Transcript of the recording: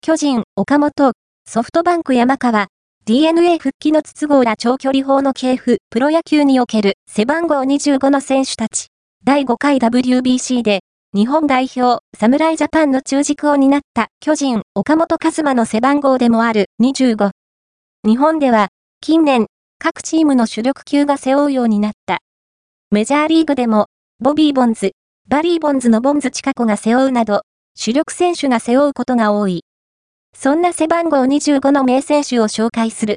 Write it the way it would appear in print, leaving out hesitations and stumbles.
巨人、岡本、ソフトバンク山川、DNA 復帰の筒香ら長距離砲の系譜、プロ野球における背番号25の選手たち。第5回 WBC で、日本代表、侍ジャパンの中軸を担った巨人、岡本和真の背番号でもある25。日本では、近年、各チームの主力級が背負うようになった。メジャーリーグでも、ボビー・ボンズ、バリー・ボンズのボンズ近子が背負うなど、主力選手が背負うことが多い。そんな背番号25の名選手を紹介する